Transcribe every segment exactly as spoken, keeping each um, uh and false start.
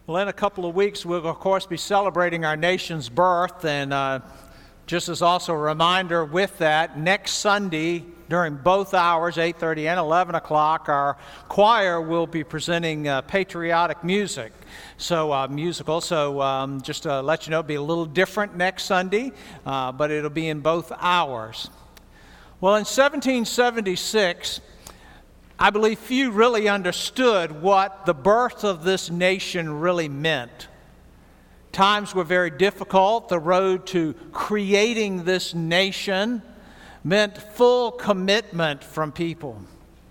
Well, in a couple of weeks, we'll, of course, be celebrating our nation's birth. And uh, just as also a reminder with that, next Sunday, during both hours, eight thirty and eleven o'clock, our choir will be presenting uh, patriotic music. So, uh, musical. So, um, just to let you know, it'll be a little different next Sunday, uh, but it'll be in both hours. Well, in seventeen seventy-six, I believe few really understood what the birth of this nation really meant. Times were very difficult. The road to creating this nation meant full commitment from people.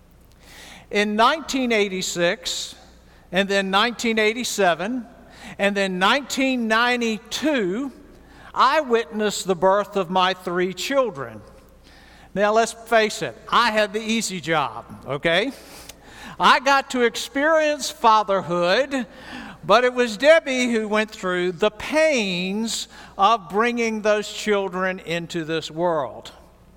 In nineteen eighty-six, and then nineteen eighty-seven, and then nineteen ninety-two, I witnessed the birth of my three children. Now, let's face it, I had the easy job, okay? I got to experience fatherhood, but it was Debbie who went through the pains of bringing those children into this world.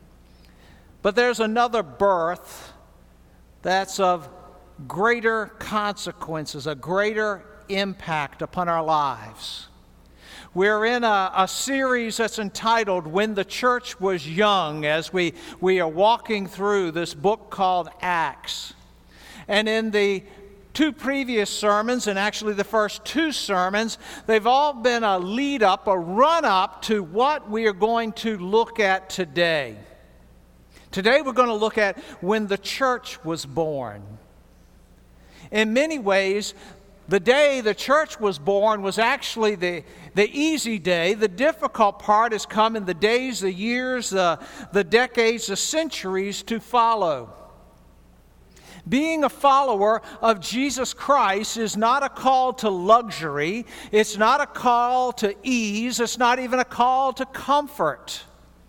But there's another birth that's of greater consequences, a greater impact upon our lives. We're in a, a series that's entitled When the Church Was Young, as we, we are walking through this book called Acts. And in the two previous sermons, and actually the first two sermons, they've all been a lead up, a run up to what we are going to look at today. Today we're going to look at when the church was born. In many ways, the day the church was born was actually the, the easy day. The difficult part has come in the days, the years, the, the decades, the centuries to follow. Being a follower of Jesus Christ is not a call to luxury. It's not a call to ease. It's not even a call to comfort.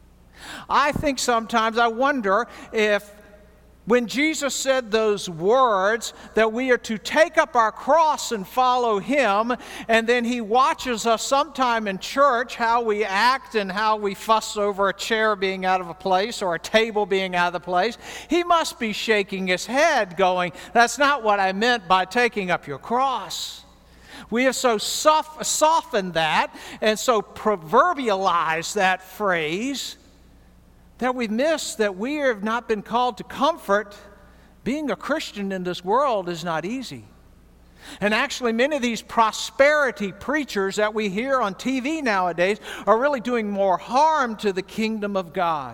I think sometimes I wonder if when Jesus said those words that we are to take up our cross and follow Him, and then He watches us sometime in church, how we act and how we fuss over a chair being out of a place or a table being out of the place, He must be shaking His head going, that's not what I meant by taking up your cross. We have so soft, softened that and so proverbialized that phrase that we've missed that we have not been called to comfort. Being a Christian in this world is not easy. And actually, many of these prosperity preachers that we hear on T V nowadays are really doing more harm to the kingdom of God.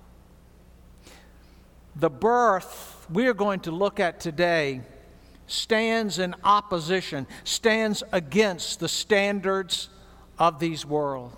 The birth we are going to look at today stands in opposition, stands against the standards of these world.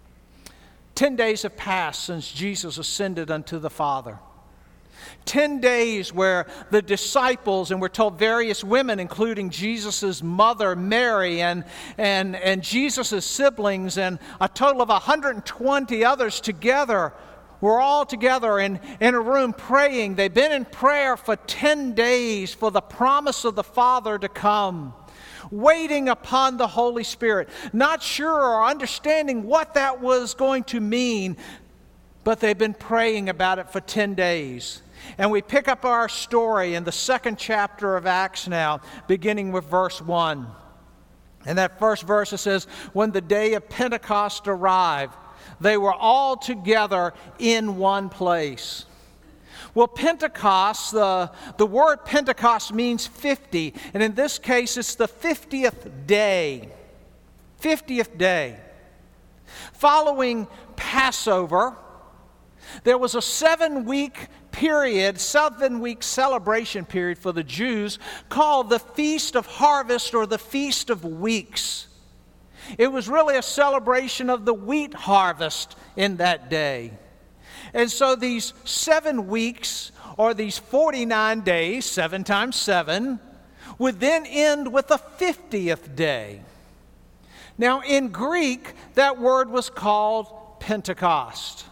Ten days have passed since Jesus ascended unto the Father. Ten days where the disciples, and we're told various women, including Jesus' mother Mary and, and, and Jesus' siblings, and a total of one hundred twenty others together, were all together in, in a room praying. They've been in prayer for ten days for the promise of the Father to come, waiting upon the Holy Spirit, not sure or understanding what that was going to mean, but they've been praying about it for ten days. And we pick up our story in the second chapter of Acts now, beginning with verse one. And that first verse, it says, when the day of Pentecost arrived, they were all together in one place. Well, Pentecost, the, the word Pentecost means fifty, and in this case it's the fiftieth day. fiftieth day. Following Passover, there was a seven-week period, seven-week celebration period for the Jews called the Feast of Harvest or the Feast of Weeks. It was really a celebration of the wheat harvest in that day. And so these seven weeks, or these forty-nine days, seven times seven, would then end with the fiftieth day. Now, in Greek, that word was called Pentecost.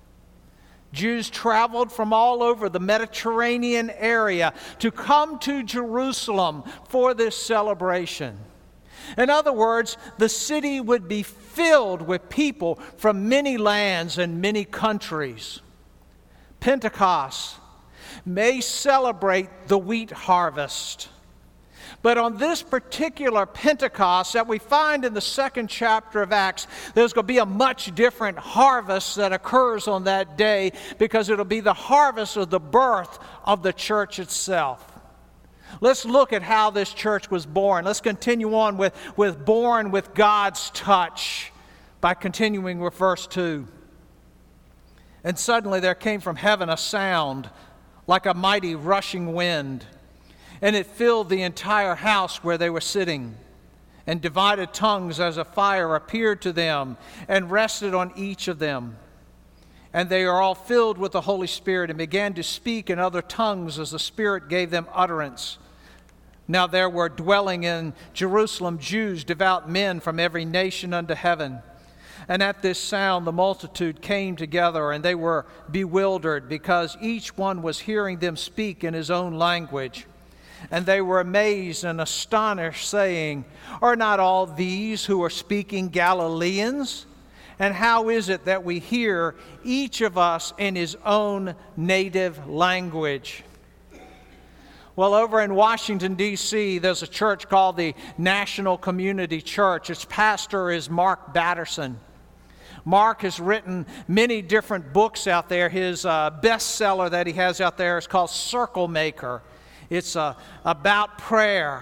Jews traveled from all over the Mediterranean area to come to Jerusalem for this celebration. In other words, the city would be filled with people from many lands and many countries. Pentecost may celebrate the wheat harvest, But on this particular Pentecost that we find in the second chapter of Acts, there's going to be a much different harvest that occurs on that day, because it'll be the harvest of the birth of the church itself. Let's look at how this church was born. Let's continue on with, with born with God's touch by continuing with verse two. And suddenly there came from heaven a sound like a mighty rushing wind, and it filled the entire house where they were sitting. And divided tongues as a fire appeared to them and rested on each of them. And they are all filled with the Holy Spirit and began to speak in other tongues as the Spirit gave them utterance. Now there were dwelling in Jerusalem Jews, devout men from every nation under heaven. And at this sound the multitude came together, and they were bewildered, because each one was hearing them speak in his own language. And they were amazed and astonished, saying, "Are not all these who are speaking Galileans? And how is it that we hear each of us in his own native language?" Well, over in Washington, D C, there's a church called the National Community Church. Its pastor is Mark Batterson. Mark has written many different books out there. His uh, bestseller that he has out there is called Circle Maker. It's uh, about prayer.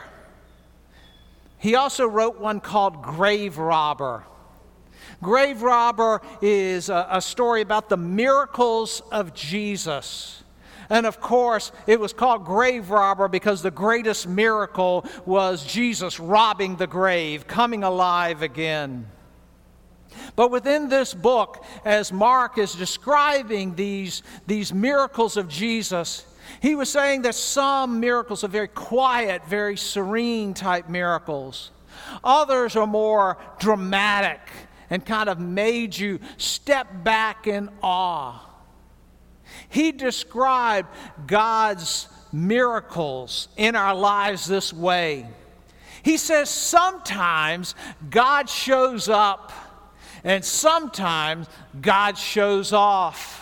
He also wrote one called Grave Robber. Grave Robber is a, a story about the miracles of Jesus. And of course, it was called Grave Robber because the greatest miracle was Jesus robbing the grave, coming alive again. But within this book, as Mark is describing these, these miracles of Jesus, he was saying that some miracles are very quiet, very serene type miracles. Others are more dramatic and kind of made you step back in awe. He described God's miracles in our lives this way. He says sometimes God shows up and sometimes God shows off.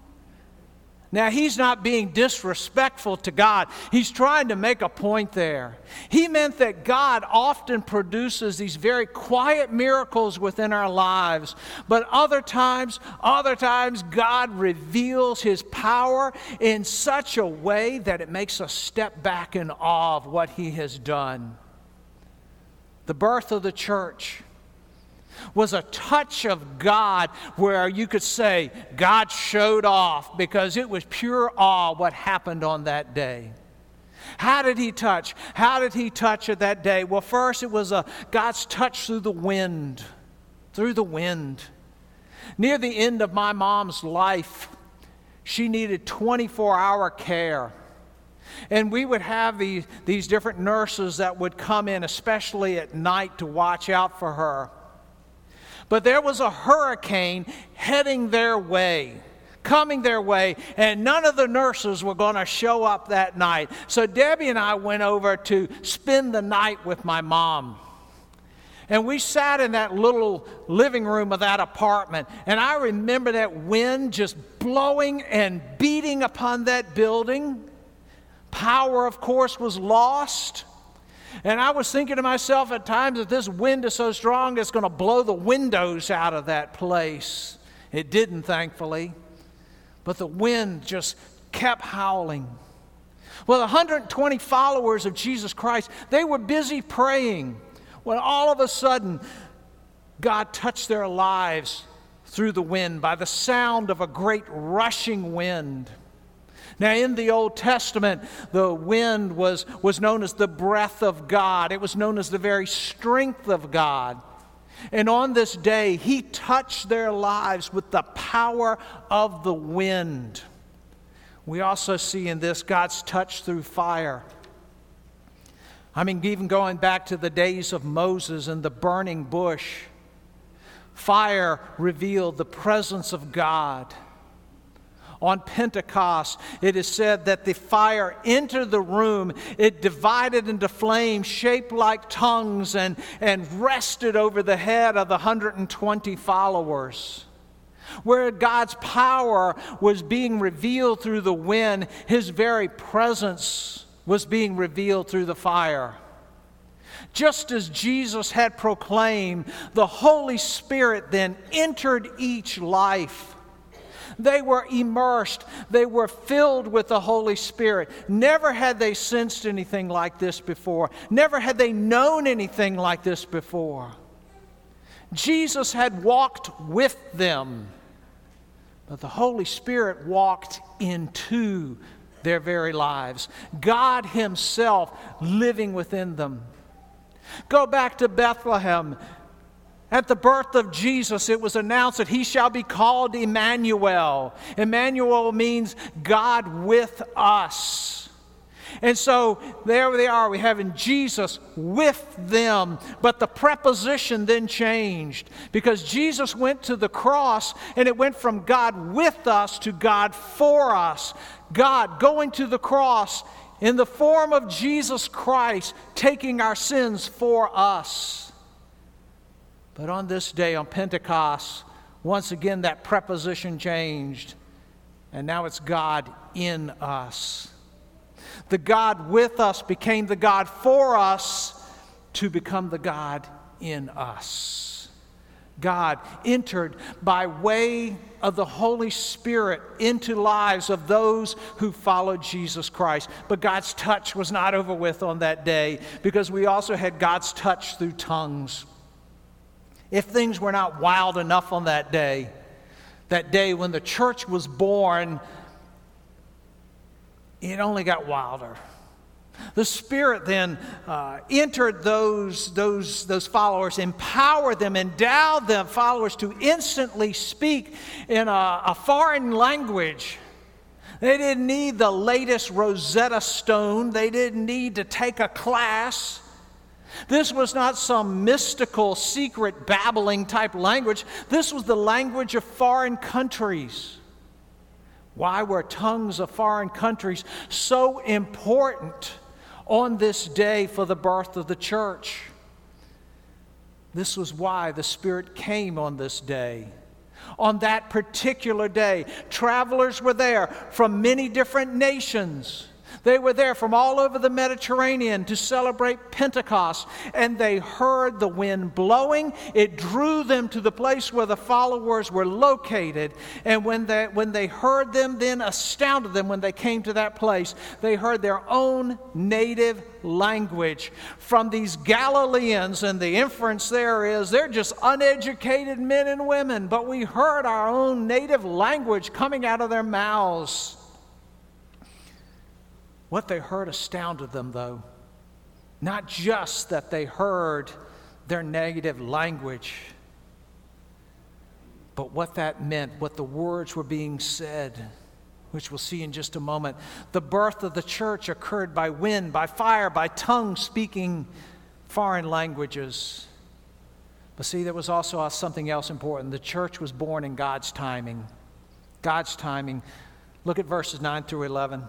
Now, he's not being disrespectful to God. He's trying to make a point there. He meant that God often produces these very quiet miracles within our lives. But other times, other times, God reveals his power in such a way that it makes us step back in awe of what he has done. The birth of the church was a touch of God where you could say God showed off, because it was pure awe what happened on that day. How did he touch? How did he touch it that day? Well, first it was a God's touch through the wind, through the wind. Near the end of my mom's life, she needed twenty-four hour care. And we would have these, these different nurses that would come in, especially at night, to watch out for her. But there was a hurricane heading their way, coming their way, and none of the nurses were going to show up that night. So Debbie and I went over to spend the night with my mom. And we sat in that little living room of that apartment, and I remember that wind just blowing and beating upon that building. Power, of course, was lost. And I was thinking to myself at times that this wind is so strong it's going to blow the windows out of that place. It didn't, thankfully. But the wind just kept howling. Well, one hundred twenty followers of Jesus Christ, they were busy praying when all of a sudden God touched their lives through the wind by the sound of a great rushing wind. Now, in the Old Testament, the wind was, was known as the breath of God. It was known as the very strength of God. And on this day, he touched their lives with the power of the wind. We also see in this God's touch through fire. I mean, even going back to the days of Moses and the burning bush, fire revealed the presence of God. On Pentecost, it is said that the fire entered the room. It divided into flames shaped like tongues and, and rested over the head of the one hundred twenty followers. Where God's power was being revealed through the wind, his very presence was being revealed through the fire. Just as Jesus had proclaimed, the Holy Spirit then entered each life. They were immersed. They were filled with the Holy Spirit. Never had they sensed anything like this before. Never had they known anything like this before. Jesus had walked with them, but the Holy Spirit walked into their very lives. God Himself living within them. Go back to Bethlehem. At the birth of Jesus, it was announced that He shall be called Emmanuel. Emmanuel means God with us. And so there they are. We have in Jesus with them. But the preposition then changed because Jesus went to the cross and it went from God with us to God for us. God going to the cross in the form of Jesus Christ, taking our sins for us. But on this day, on Pentecost, once again that preposition changed. And now it's God in us. The God with us became the God for us to become the God in us. God entered by way of the Holy Spirit into lives of those who followed Jesus Christ. But God's touch was not over with on that day because we also had God's touch through tongues. If things were not wild enough on that day, that day when the church was born, it only got wilder. The Spirit then uh, entered those, those, those followers, empowered them, endowed them, followers, to instantly speak in a, a foreign language. They didn't need the latest Rosetta Stone. They didn't need to take a class. This was not some mystical, secret, babbling type language. This was the language of foreign countries. Why were tongues of foreign countries so important on this day for the birth of the church? This was why the Spirit came on this day. On that particular day, travelers were there from many different nations. They were there from all over the Mediterranean to celebrate Pentecost, and they heard the wind blowing. It drew them to the place where the followers were located, and when they, when they heard them, then astounded them when they came to that place. They heard their own native language from these Galileans, and the inference there is they're just uneducated men and women, but we heard our own native language coming out of their mouths. What they heard astounded them, though. Not just that they heard their native language, but what that meant, what the words were being said, which we'll see in just a moment. The birth of the church occurred by wind, by fire, by tongue speaking foreign languages. But see, there was also something else important. The church was born in God's timing. God's timing. Look at verses nine through eleven.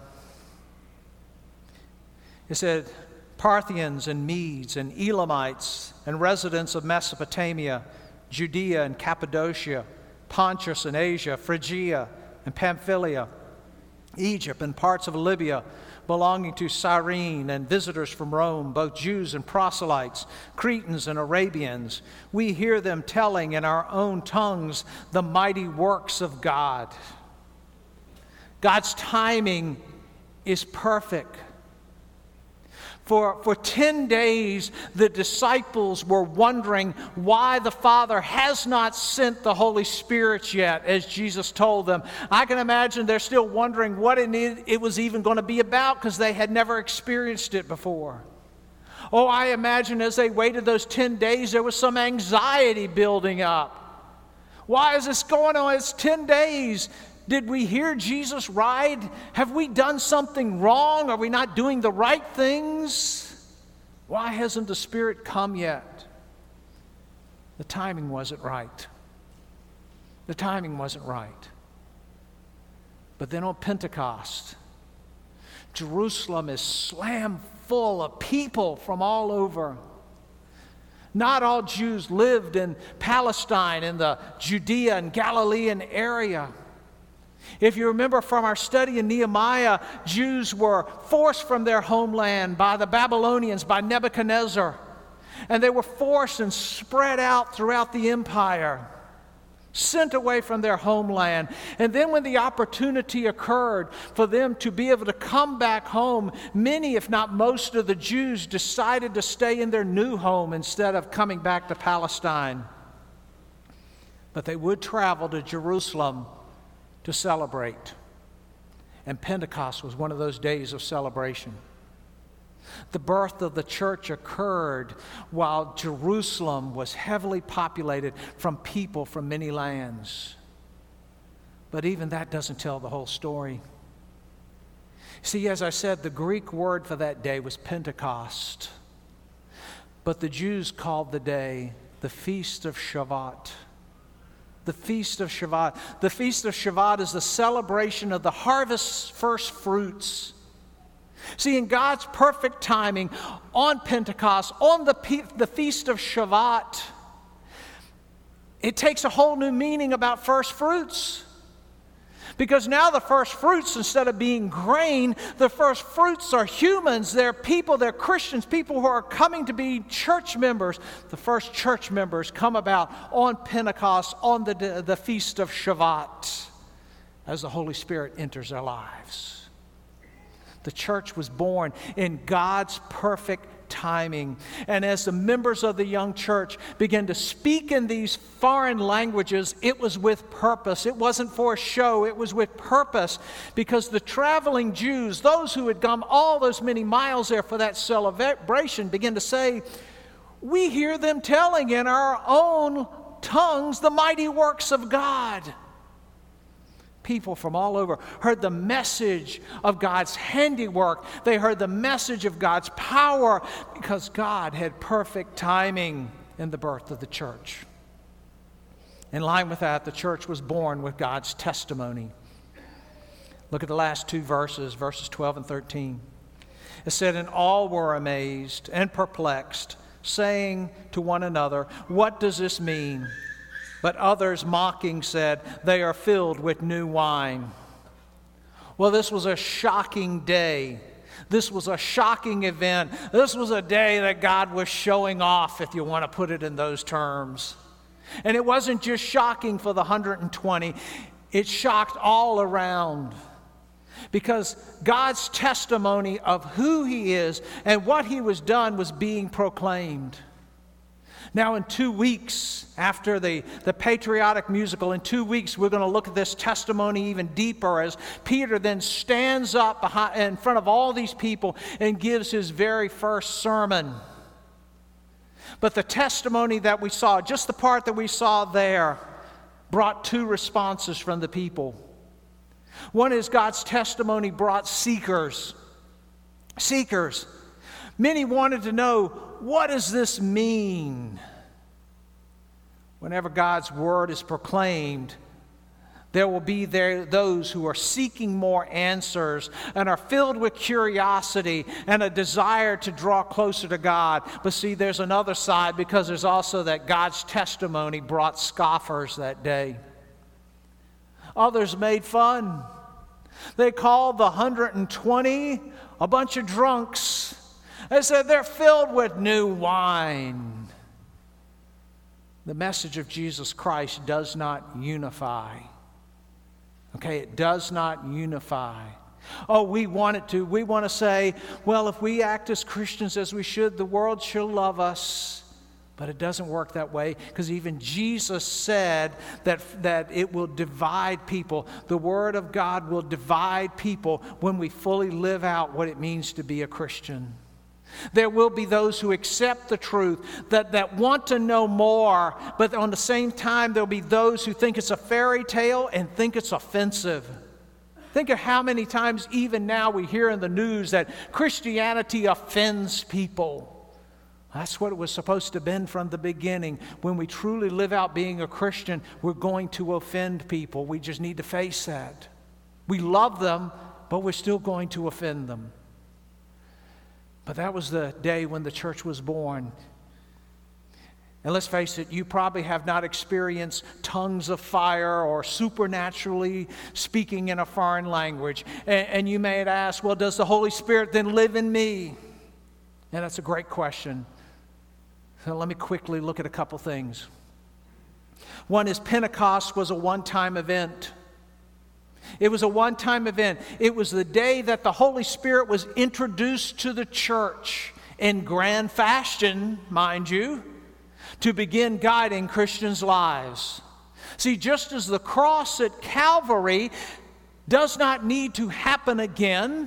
It said, Parthians and Medes and Elamites and residents of Mesopotamia, Judea and Cappadocia, Pontus and Asia, Phrygia and Pamphylia, Egypt and parts of Libya belonging to Cyrene, and visitors from Rome, both Jews and proselytes, Cretans and Arabians. We hear them telling in our own tongues the mighty works of God. God's timing is perfect. For, for ten days, the disciples were wondering why the Father has not sent the Holy Spirit yet, as Jesus told them. I can imagine they're still wondering what it, it was even going to be about because they had never experienced it before. Oh, I imagine as they waited those ten days, there was some anxiety building up. Why is this going on? It's ten days. Did we hear Jesus ride? Have we done something wrong? Are we not doing the right things? Why hasn't the Spirit come yet? The timing wasn't right. The timing wasn't right. But then on Pentecost, Jerusalem is slammed full of people from all over. Not all Jews lived in Palestine, in the Judea and Galilean area. If you remember from our study in Nehemiah, Jews were forced from their homeland by the Babylonians, by Nebuchadnezzar. And they were forced and spread out throughout the empire, sent away from their homeland. And then when the opportunity occurred for them to be able to come back home, many, if not most of the Jews decided to stay in their new home instead of coming back to Palestine. But they would travel to Jerusalem to celebrate. And Pentecost was one of those days of celebration. The birth of the church occurred while Jerusalem was heavily populated from people from many lands. But even that doesn't tell the whole story. See, as I said, the Greek word for that day was Pentecost. But the Jews called the day the Feast of Shavuot. The Feast of Shavuot. The Feast of Shavuot is the celebration of the harvest's first fruits. See, in God's perfect timing, on Pentecost, on the, Pe- the Feast of Shavuot, it takes a whole new meaning about first fruits. Because now the first fruits, instead of being grain, the first fruits are humans. They're people, they're Christians, people who are coming to be church members. The first church members come about on Pentecost, on the, the Feast of Shavuot, as the Holy Spirit enters their lives. The church was born in God's perfect timing. And as the members of the young church began to speak in these foreign languages, it was with purpose. It wasn't for a show. It was with purpose, because the traveling Jews, those who had come all those many miles there for that celebration, began to say, "We hear them telling in our own tongues the mighty works of God." People from all over heard the message of God's handiwork. They heard the message of God's power, because God had perfect timing in the birth of the church. In line with that, the church was born with God's testimony. Look at the last two verses, verses twelve and thirteen. It said, "And all were amazed and perplexed, saying to one another, 'What does this mean?' But others, mocking, said, 'They are filled with new wine.'" Well, this was a shocking day. This was a shocking event. This was a day that God was showing off, if you want to put it in those terms. And it wasn't just shocking for the one hundred twenty. It shocked all around. Because God's testimony of who He is and what He was done was being proclaimed. Now, in two weeks, after the, the patriotic musical, in two weeks, we're going to look at this testimony even deeper as Peter then stands up behind, in front of all these people and gives his very first sermon. But the testimony that we saw, just the part that we saw there, brought two responses from the people. One is God's testimony brought seekers. Seekers. Many wanted to know, what does this mean? Whenever God's word is proclaimed, there will be there those who are seeking more answers and are filled with curiosity and a desire to draw closer to God. But see, there's another side, because there's also that God's testimony brought scoffers that day. Others made fun. They called the one hundred twenty a bunch of drunks. They said they're filled with new wine. The message of Jesus Christ does not unify. Okay, it does not unify. Oh, we want it to. We want to say, well, if we act as Christians as we should, the world shall love us. But it doesn't work that way, because even Jesus said that, that it will divide people. The Word of God will divide people when we fully live out what it means to be a Christian. There will be those who accept the truth, that, that want to know more, but on the same time, there'll be those who think it's a fairy tale and think it's offensive. Think of how many times even now we hear in the news that Christianity offends people. That's what it was supposed to have been from the beginning. When we truly live out being a Christian, we're going to offend people. We just need to face that. We love them, but we're still going to offend them. But that was the day when the church was born. And let's face it, you probably have not experienced tongues of fire or supernaturally speaking in a foreign language. And, and you may ask, well, does the Holy Spirit then live in me? And that's a great question. So let me quickly look at a couple things. One is Pentecost was a one-time event. It was a one-time event. It was the day that the Holy Spirit was introduced to the church in grand fashion, mind you, to begin guiding Christians' lives. See, just as the cross at Calvary does not need to happen again,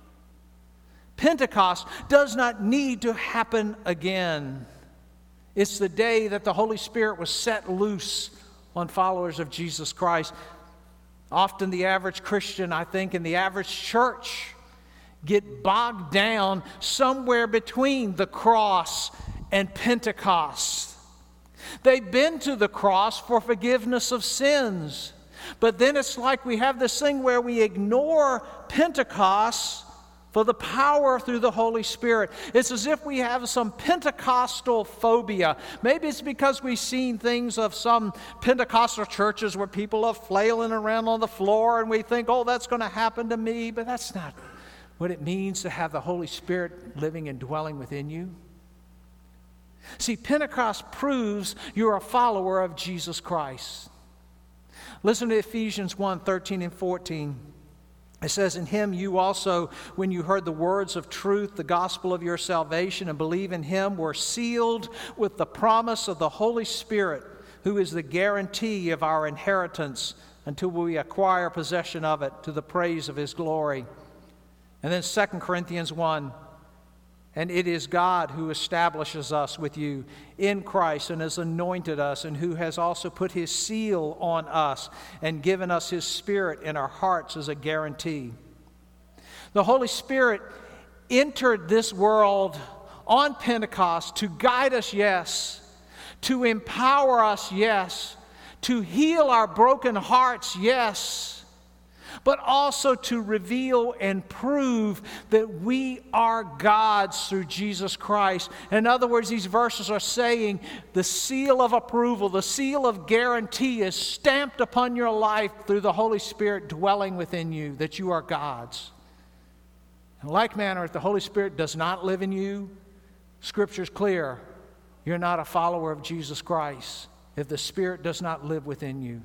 Pentecost does not need to happen again. It's the day that the Holy Spirit was set loose on followers of Jesus Christ. Often the average Christian, I think, and the average church get bogged down somewhere between the cross and Pentecost. They've been to the cross for forgiveness of sins. But then it's like we have this thing where we ignore Pentecost for the power through the Holy Spirit. It's as if we have some Pentecostal phobia. Maybe it's because we've seen things of some Pentecostal churches where people are flailing around on the floor and we think, oh, that's going to happen to me. But that's not what it means to have the Holy Spirit living and dwelling within you. See, Pentecost proves you're a follower of Jesus Christ. Listen to Ephesians one, thirteen and fourteen. It says, in him you also, when you heard the words of truth, the gospel of your salvation, and believe in him, were sealed with the promise of the Holy Spirit, who is the guarantee of our inheritance until we acquire possession of it to the praise of his glory. And then Second Corinthians one, and it is God who establishes us with you in Christ and has anointed us, and who has also put his seal on us and given us his Spirit in our hearts as a guarantee. The Holy Spirit entered this world on Pentecost to guide us, yes, to empower us, yes, to heal our broken hearts, yes, but also to reveal and prove that we are God's through Jesus Christ. In other words, these verses are saying the seal of approval, the seal of guarantee is stamped upon your life through the Holy Spirit dwelling within you, that you are God's. In like manner, if the Holy Spirit does not live in you, Scripture's clear, you're not a follower of Jesus Christ if the Spirit does not live within you.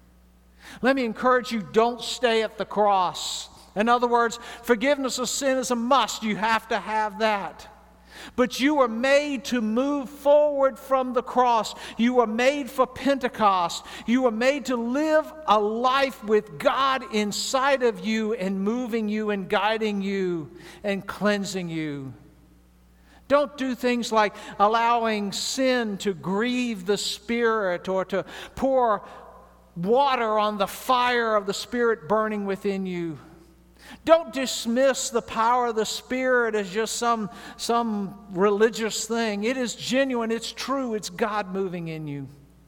Let me encourage you, don't stay at the cross. In other words, forgiveness of sin is a must. You have to have that. But you are made to move forward from the cross. You are made for Pentecost. You are made to live a life with God inside of you and moving you and guiding you and cleansing you. Don't do things like allowing sin to grieve the Spirit or to pour water on the fire of the Spirit burning within you. Don't dismiss the power of the Spirit as just some, some religious thing. It is genuine, it's true, it's God moving in you.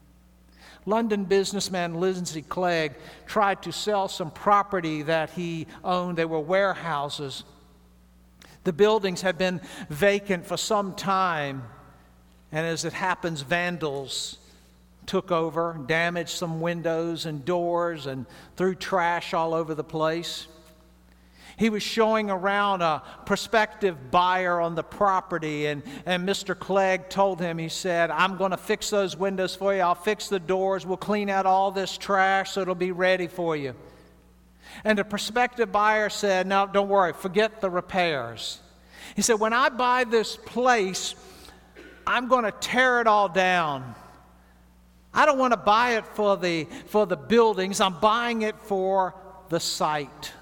London businessman Lindsay Clegg tried to sell some property that he owned. They were warehouses. The buildings had been vacant for some time, and as it happens, vandals took over, damaged some windows and doors, and threw trash all over the place. He was showing around a prospective buyer on the property, and, and Mister Clegg told him, he said, I'm going to fix those windows for you. I'll fix the doors. We'll clean out all this trash so it'll be ready for you. And the prospective buyer said, no, don't worry, forget the repairs. He said, when I buy this place, I'm going to tear it all down. I don't want to buy it for the, for the buildings. I'm buying it for the site.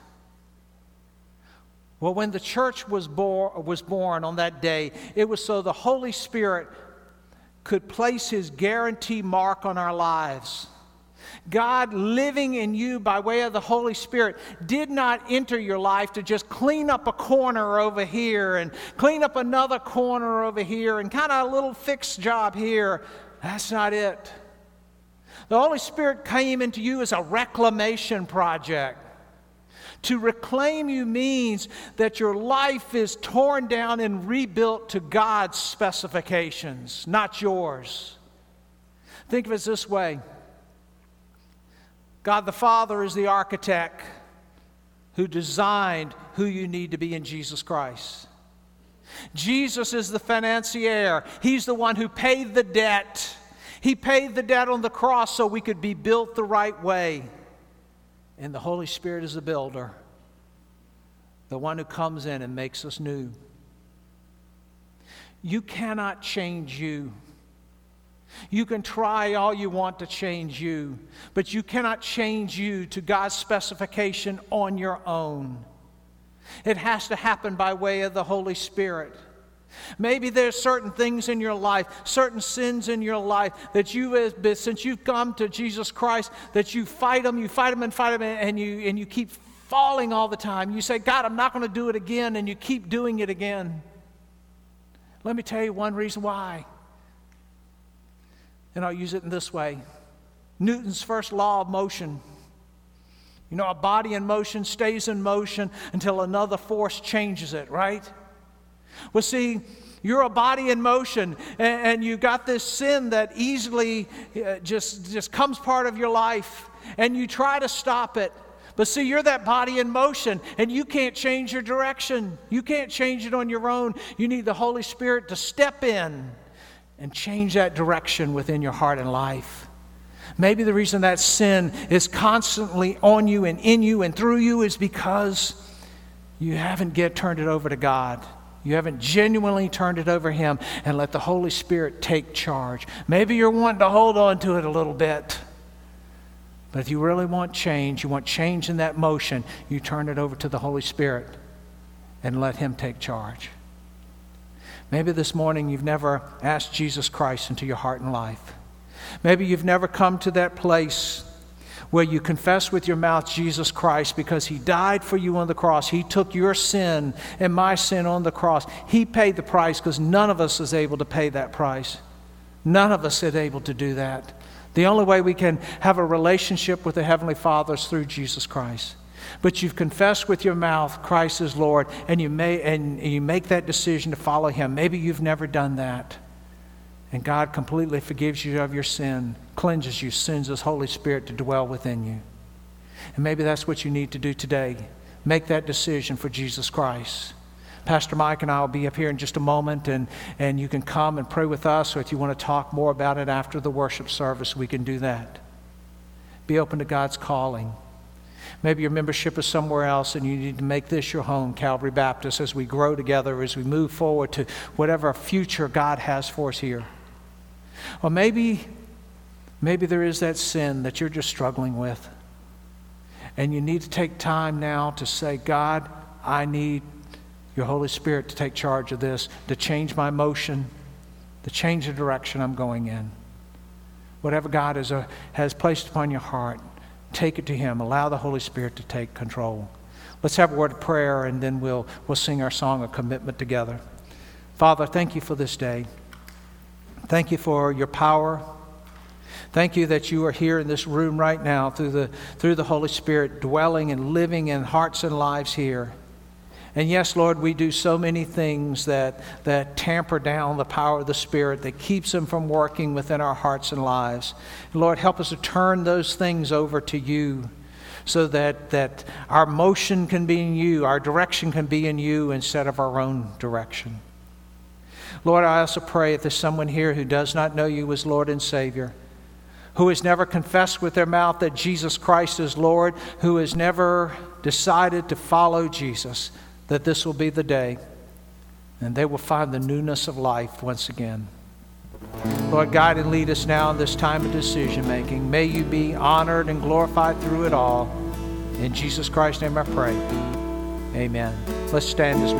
Well, when the church was, bor- was born on that day, it was so the Holy Spirit could place his guarantee mark on our lives. God living in you by way of the Holy Spirit did not enter your life to just clean up a corner over here and clean up another corner over here and kind of a little fixed job here. That's not it. The Holy Spirit came into you as a reclamation project. To reclaim you means that your life is torn down and rebuilt to God's specifications, not yours. Think of it this way. God the Father is the architect who designed who you need to be in Jesus Christ. Jesus is the financier. He's the one who paid the debt. He paid the debt on the cross so we could be built the right way. And the Holy Spirit is the builder, the one who comes in and makes us new. You cannot change you. You can try all you want to change you, but you cannot change you to God's specification on your own. It has to happen by way of the Holy Spirit. Maybe there's certain things in your life, certain sins in your life that you, since you've come to Jesus Christ, that you fight them, you fight them and fight them, and you, and you keep falling all the time. You say, God, I'm not going to do it again, and you keep doing it again. Let me tell you one reason why. And I'll use it in this way. Newton's first law of motion. You know, a body in motion stays in motion until another force changes it, right? Well, see, you're a body in motion, and, and you got this sin that easily uh, just, just comes part of your life, and you try to stop it. But see, you're that body in motion, and you can't change your direction. You can't change it on your own. You need the Holy Spirit to step in and change that direction within your heart and life. Maybe the reason that sin is constantly on you and in you and through you is because you haven't get turned it over to God. You haven't genuinely turned it over to Him and let the Holy Spirit take charge. Maybe you're wanting to hold on to it a little bit. But if you really want change, you want change in that motion, you turn it over to the Holy Spirit and let Him take charge. Maybe this morning you've never asked Jesus Christ into your heart and life. Maybe you've never come to that place where you confess with your mouth Jesus Christ because He died for you on the cross. He took your sin and my sin on the cross. He paid the price because none of us is able to pay that price. None of us is able to do that. The only way we can have a relationship with the Heavenly Father is through Jesus Christ. But you've confessed with your mouth Christ is Lord, and you may and you make that decision to follow Him. Maybe you've never done that. And God completely forgives you of your sin, cleanses you, sends His Holy Spirit to dwell within you. And maybe that's what you need to do today. Make that decision for Jesus Christ. Pastor Mike and I will be up here in just a moment, and, and you can come and pray with us, or if you want to talk more about it after the worship service, we can do that. Be open to God's calling. Maybe your membership is somewhere else and you need to make this your home, Calvary Baptist, as we grow together, as we move forward to whatever future God has for us here. Or maybe, maybe there is that sin that you're just struggling with. And you need to take time now to say, God, I need your Holy Spirit to take charge of this, to change my motion, to change the direction I'm going in. Whatever God has, uh, has placed upon your heart, take it to Him. Allow the Holy Spirit to take control. Let's have a word of prayer, and then we'll, we'll sing our song of commitment together. Father, thank you for this day. Thank you for your power. Thank you that you are here in this room right now through the, through the Holy Spirit, dwelling and living in hearts and lives here. And yes, Lord, we do so many things that, that tamper down the power of the Spirit, that keeps Him from working within our hearts and lives. Lord, help us to turn those things over to you so that, that our motion can be in you, our direction can be in you instead of our own direction. Lord, I also pray if there's someone here who does not know you as Lord and Savior, who has never confessed with their mouth that Jesus Christ is Lord, who has never decided to follow Jesus, that this will be the day, and they will find the newness of life once again. Lord, guide and lead us now in this time of decision making. May you be honored and glorified through it all. In Jesus Christ's name I pray. Amen. Let's stand as we